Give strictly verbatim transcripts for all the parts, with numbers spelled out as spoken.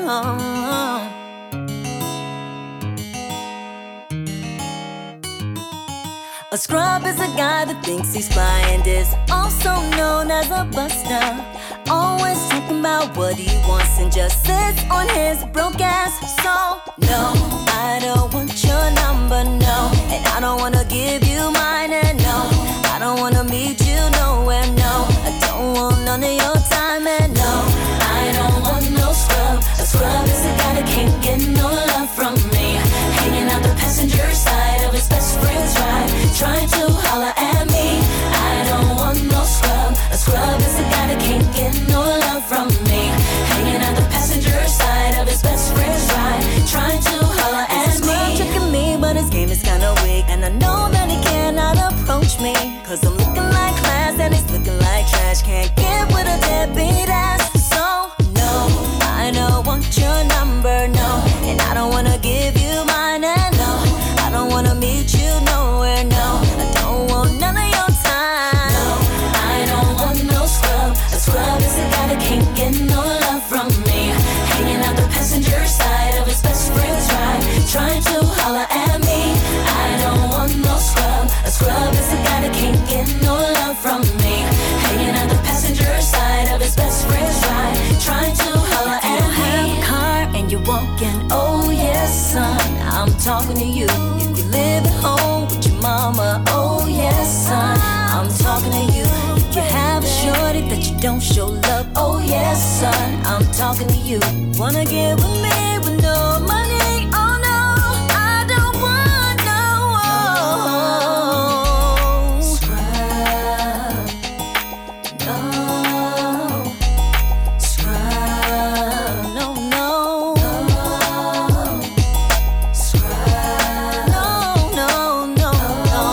A scrub is a guy that thinks he's fly and is also known as a buster. Always talking about what he wants and just sits on his broke ass. So, no, I don't want your number, no. And I don't wanna give you mine, and no, I don't wanna meet you nowhere, no. I don't want none of your time, and no, I don't want no scrub. A scrub is a guy that can't get no love from me, hanging out the passenger side of his best friend's ride, trying to holler at me. I don't want no scrub. A scrub is a guy that can't get no love from me, hanging out the passenger side of his best friend's ride, trying to holler at me. He's tricking me, but his game is kinda weak, and I know that he cannot approach me, cause I'm looking like class and he's looking like trash. Can't get with a deadbeat ass. So, no, I don't want your number, no. And I don't wanna give you mine, and no, I don't wanna meet you nowhere, no. I don't want none of your time. No, I don't want no scrub. A scrub is a guy that can't get no love from me, hanging out the passenger side of his best friend's ride, trying to holler at me. I don't want no scrub. A scrub is a guy that can't get no love from me, hanging out the passenger side of his best friend's ride, trying to holler at me. You have a car and you're walking, oh yes son, I'm talking to you. If you live at home with your mama, oh yes son, I'm talking to you. If you have a shorty that you don't show love, oh yes son, I'm talking to you. Wanna get with me with no money, oh no, I don't want no scrub. No scrub. No, no, no scrub. No, no, no, no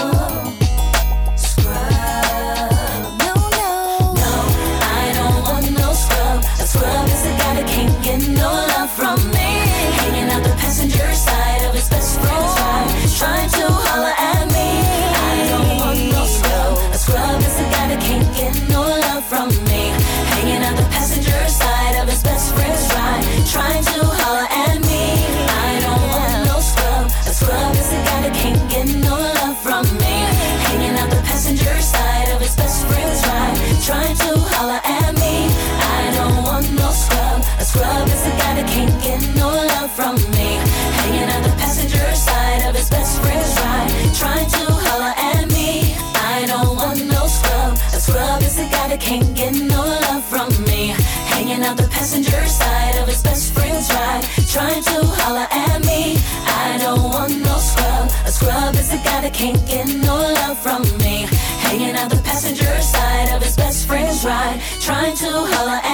scrub. No, no, no, I don't want no scrub. A scrub is a guy that can't get no love from me, hanging out the passenger side of his best friend's ride, trying to holler at me. I don't want no scrub. A scrub is a guy that can't get no love from me, hanging out the passenger side of his best friend's ride, trying to holler at me. I don't want no scrub. A scrub is a guy that can't get no love from me, hanging out the passenger side of his best friend's ride, trying to holler at me. I don't want no scrub. A scrub is a guy that can't get no love from me, hanging out the passenger side of his best friend's ride, trying to holler at me. I don't want no scrub. A scrub is a guy that can't get no love from me, hanging out the passenger side of his best friend's ride, trying to holler at me. I don't want no scrub. A scrub is a guy that can't get no love from me, hanging out the passenger side of his best friend's ride, trying to holler at me.